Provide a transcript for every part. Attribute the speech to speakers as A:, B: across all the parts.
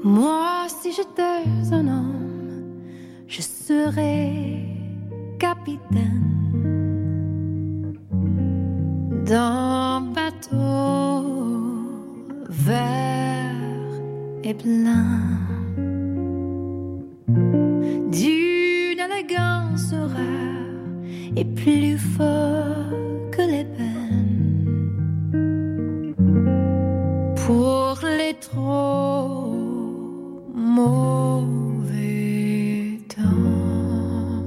A: Moi, si j'étais un homme, je serais capitaine d'un bateau vert et plein d'une élégance rare et plus fort que les peines pour les trop mauvais temps.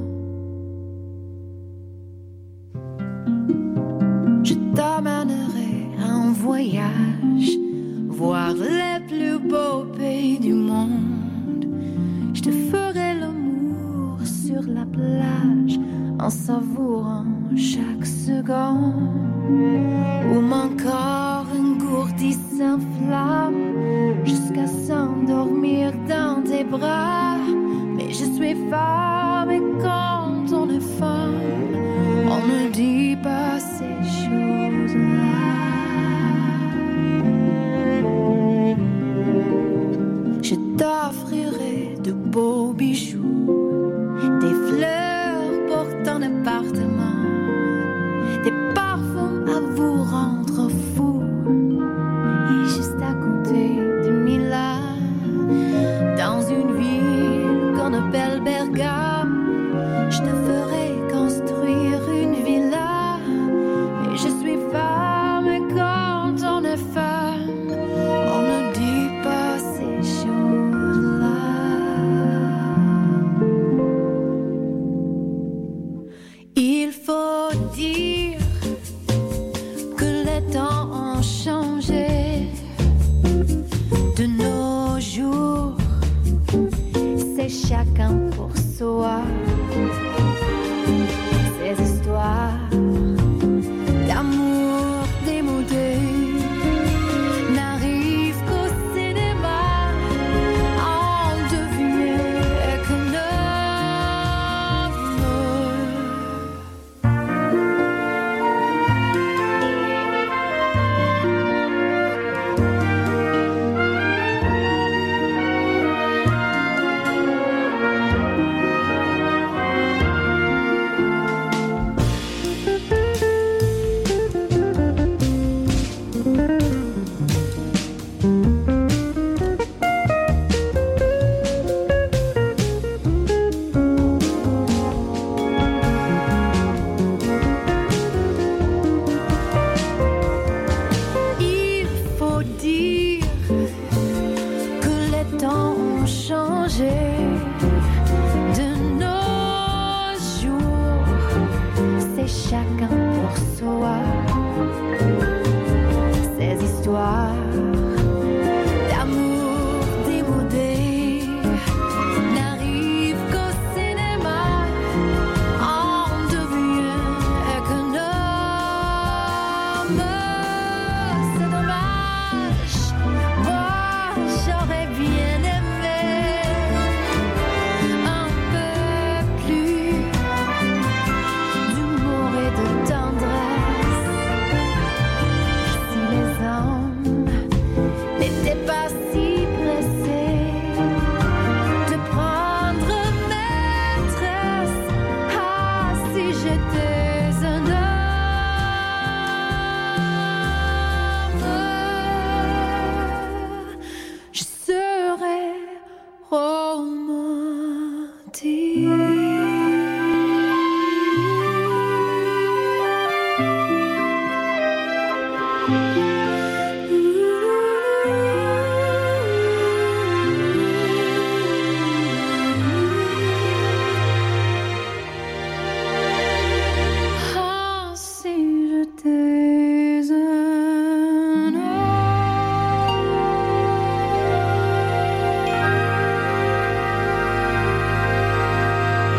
A: Je t'emmènerai en voyage, voir les plus beaux pays du monde. Je te ferai l'amour sur la plage en savourant chaque seconde où mon corps engourdi s'enflamme jusqu'à s'endormir dans tes bras. Mais je suis femme et quand on est femme, on ne dit pas ces choses-là. Je t'offrirai de beaux bijoux, des fleurs pour ton appartement, des parfums à vous rendre fou. Et juste à côté de Milan, dans une ville qu'on appelle Bergame, je te ferai construire une villa. Et je suis femme et quand on est femme, on ne dit pas ces choses-là. Il faut dire que les temps ont changé. De nos jours, c'est chacun pour soi. Ces histoires d'amour démodé n'arrivent qu'au cinéma. On devient Il faut dire que les temps ont changé. De nos jours, c'est chacun pour soi. Ces histoires d'amour démodé n'arrivent qu'au cinéma. On devient économe. C'est dommage. Moi, j'aurais bien aimé un peu plus d'humour et de tendresse. Si les hommes n'étaient pas si pressés de prendre maîtresse. Ah, si j'étais un homme, je serais Ah, si j'étais un homme.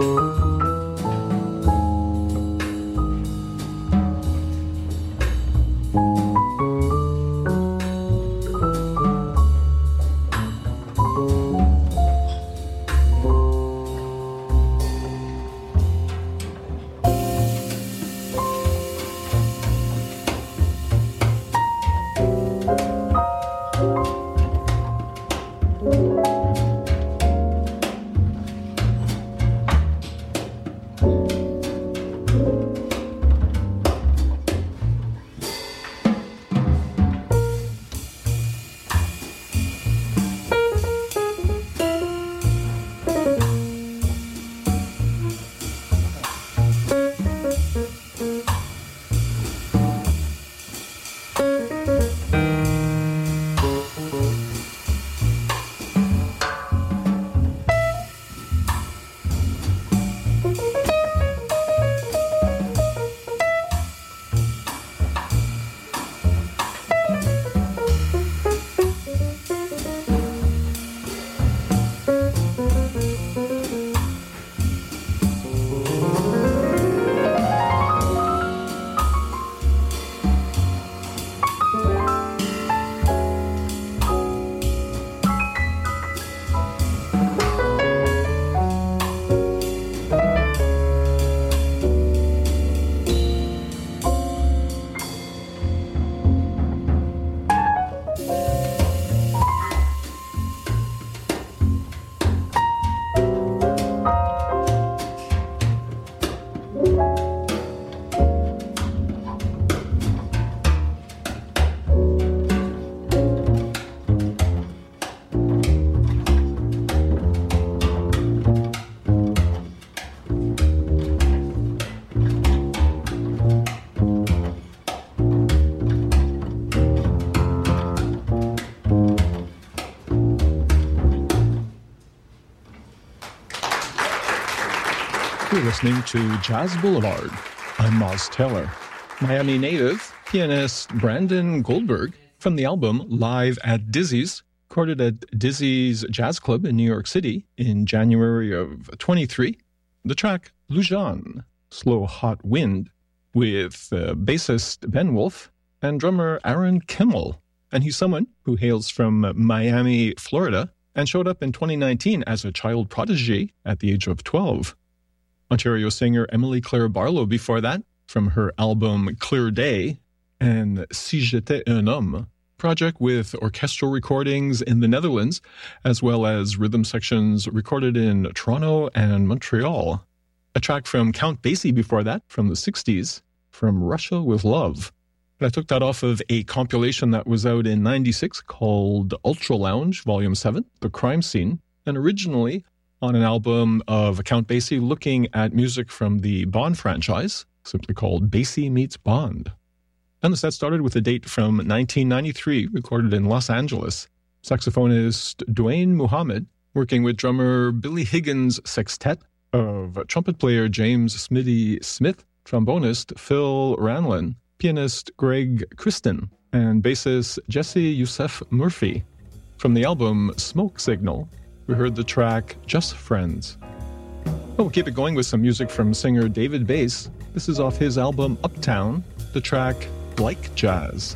B: You're listening to Jazz Boulevard. I'm Moz Taylor. Miami native pianist Brandon Goldberg from the album Live at Dizzy's, recorded at Dizzy's Jazz Club in New York City in January of 23. The track Lujan, Slow Hot Wind, with bassist Ben Wolf and drummer Aaron Kimmel. And he's someone who hails from Miami, Florida, and showed up in 2019 as a child prodigy at the age of 12. Ontario singer Emily Claire Barlow before that, from her album Clear Day, and Si J'étais un homme, project with orchestral recordings in the Netherlands, as well as rhythm sections recorded in Toronto and Montreal. A track from Count Basie before that, from the 60s, From Russia with Love. I took that off of a compilation that was out in 96 called Ultra Lounge, Volume 7, The Crime Scene, and originally on an album of Count Basie looking at music from the Bond franchise, simply called Basie Meets Bond. And the set started with a date from 1993, recorded in Los Angeles. Saxophonist Dwayne Muhammad, working with drummer Billy Higgins' sextet of trumpet player James Smitty Smith, trombonist Phil Ranlin, pianist Greg Kristen, and bassist Jesse Youssef Murphy. From the album Smoke Signal, we heard the track Just Friends. We'll keep it going with some music from singer David Bass. This is off his album Uptown, the track Like Jazz.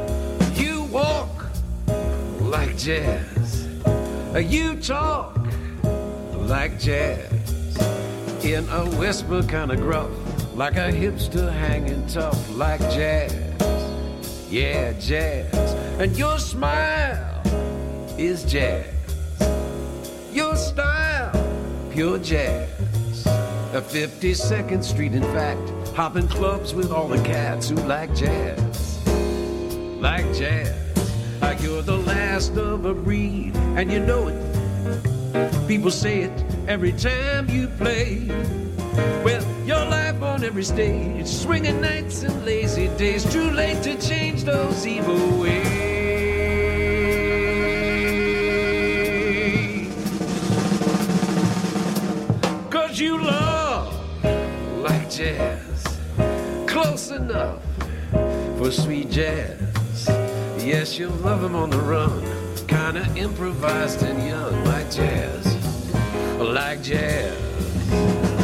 C: You walk like jazz. You talk like jazz. In a whisper kind of gruff, like a hipster hanging tough like jazz. Yeah, jazz. And your smile is jazz. Your style, pure jazz. A 52nd Street, in fact, hopping clubs with all the cats who like jazz. Like jazz. Like you're the last of a breed, and you know it. People say it every time you play. Well, your life on every stage, swinging nights and lazy days. Too late to change those evil ways. 'Cause you love like jazz, close enough for sweet jazz. Yes, you'll love him on the run, kinda improvised and young, like jazz, like jazz.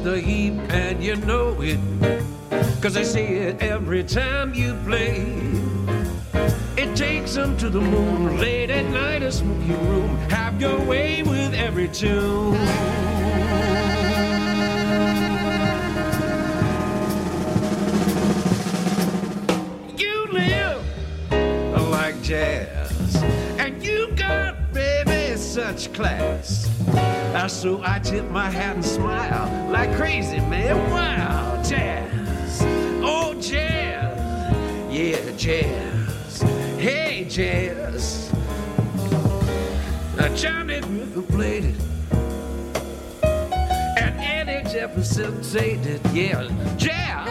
C: the heap and you know it, 'cause I see it every time you play. It takes them to the moon, late at night, a smoky room. Have your way with every tune. You live like jazz, and you got, baby, such class. So I tip my hat and smile like crazy, man. Wow, jazz. Oh, jazz. Yeah, jazz. Hey, jazz. Johnny River played it, and Eddie Jefferson said it. Yeah, jazz.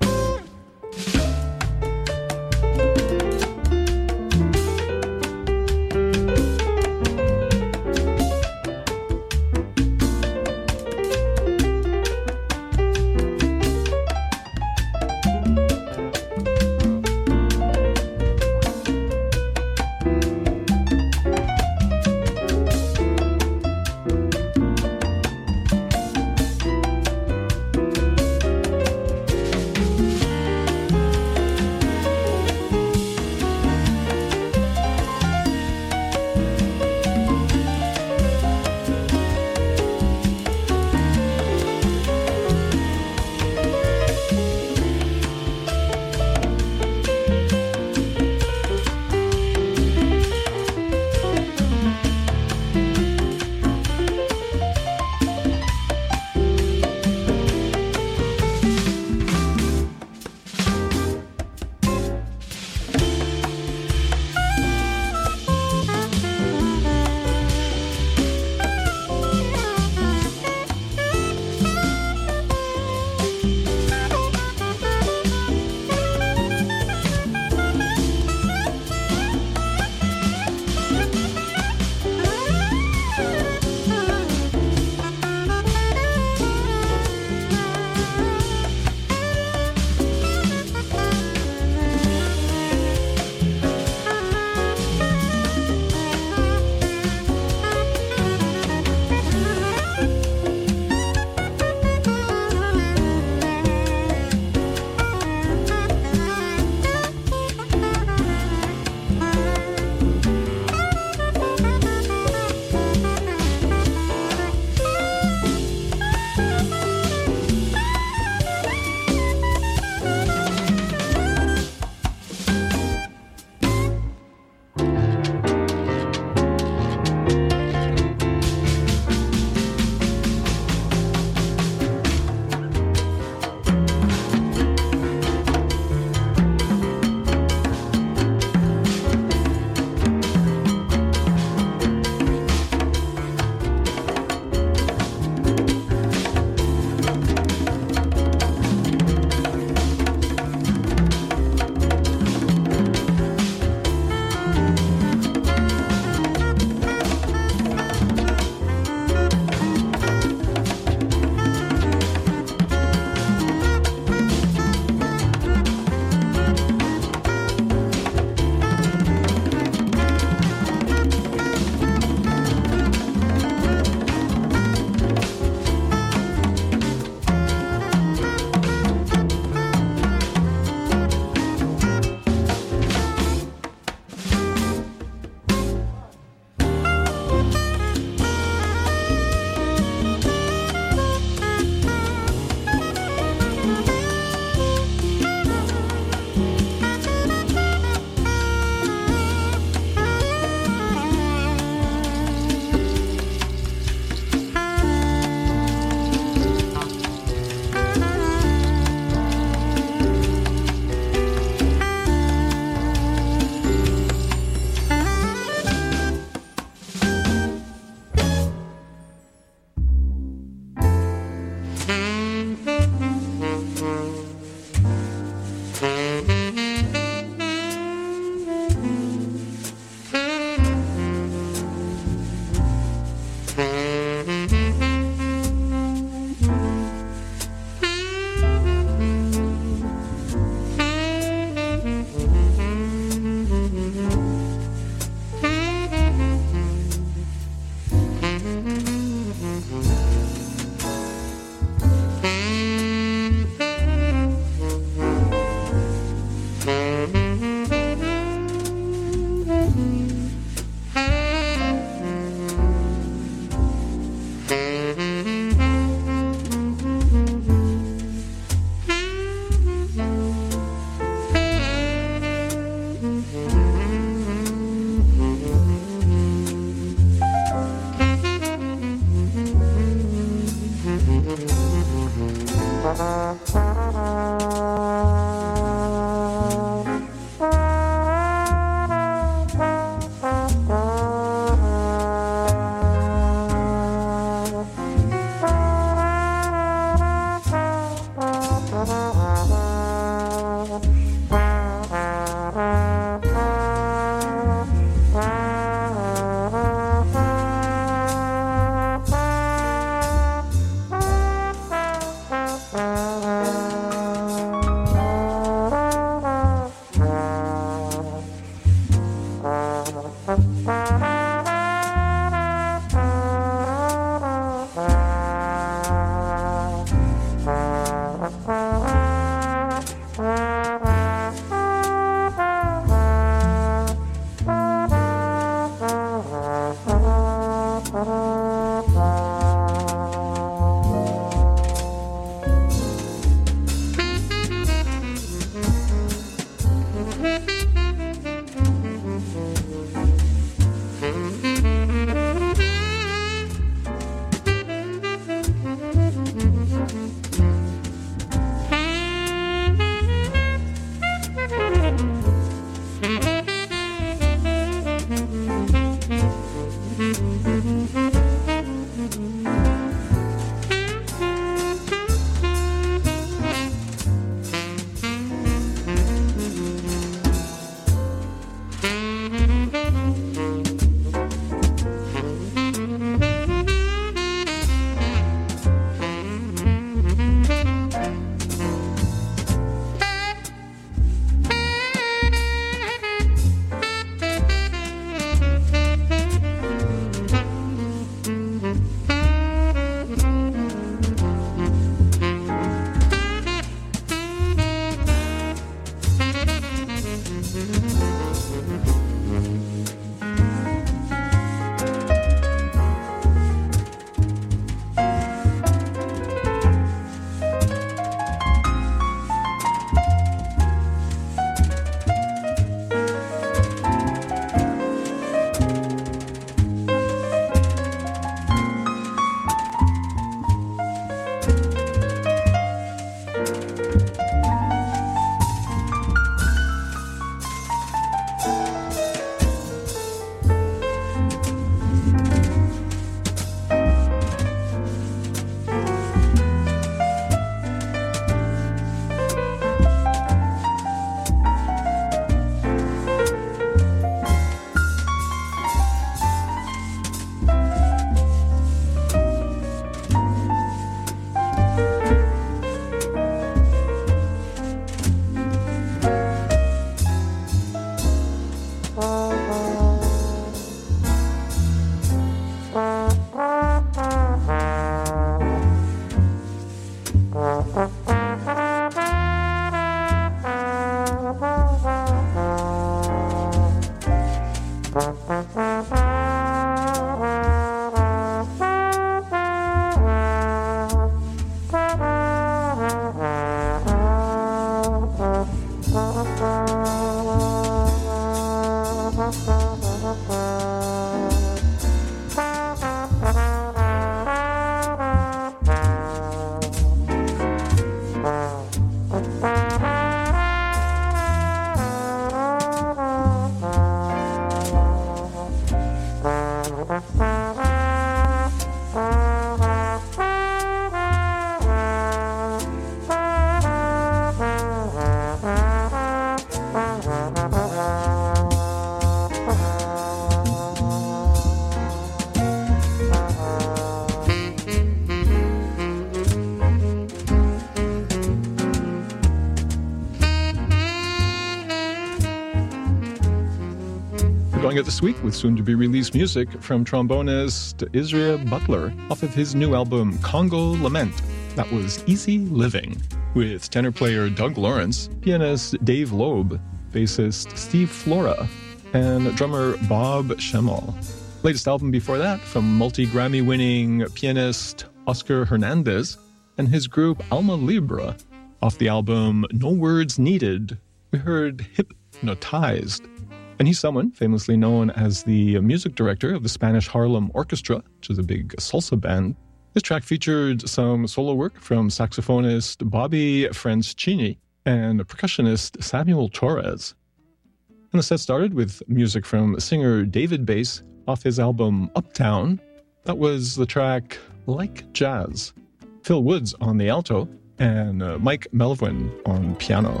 B: Going out this week with soon-to-be-released music from trombonist Israel Butler off of his new album Congo Lament. That was Easy Living, with tenor player Doug Lawrence, pianist Dave Loeb, bassist Steve Flora, and drummer Bob Schemmel. Latest album before that from multi-Grammy-winning pianist Oscar Hernandez and his group Alma Libre. Off the album No Words Needed, we heard Hypnotized. And he's someone famously known as the music director of the Spanish Harlem Orchestra, which is a big salsa band. This track featured some solo work from saxophonist Bobby Franceschini and percussionist Samuel Torres. And the set started with music from singer David Bass off his album Uptown. That was the track Like Jazz. Phil Woods on the alto and Mike Melvin on piano.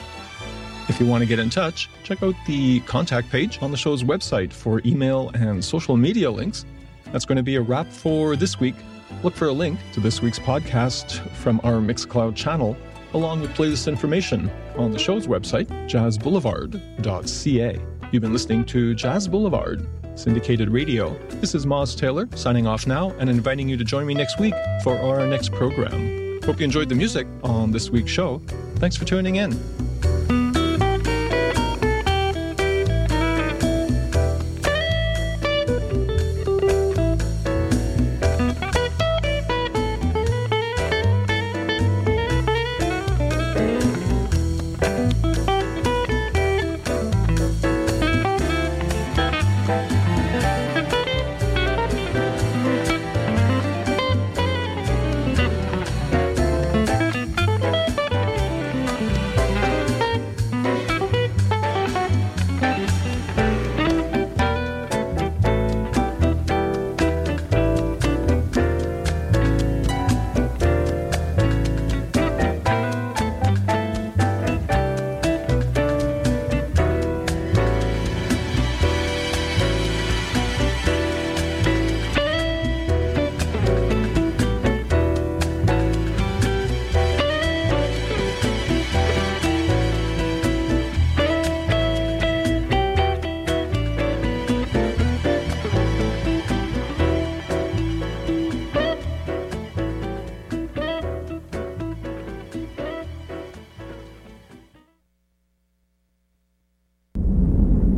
B: If you want to get in touch, check out the contact page on the show's website for email and social media links. That's going to be a wrap for this week. Look for a link to this week's podcast from our Mixcloud channel, along with playlist information on the show's website, jazzboulevard.ca. You've been listening to Jazz Boulevard, syndicated radio. This is Moz Taylor, signing off now and inviting you to join me next week for our next program. Hope you enjoyed the music on this week's show. Thanks for tuning in.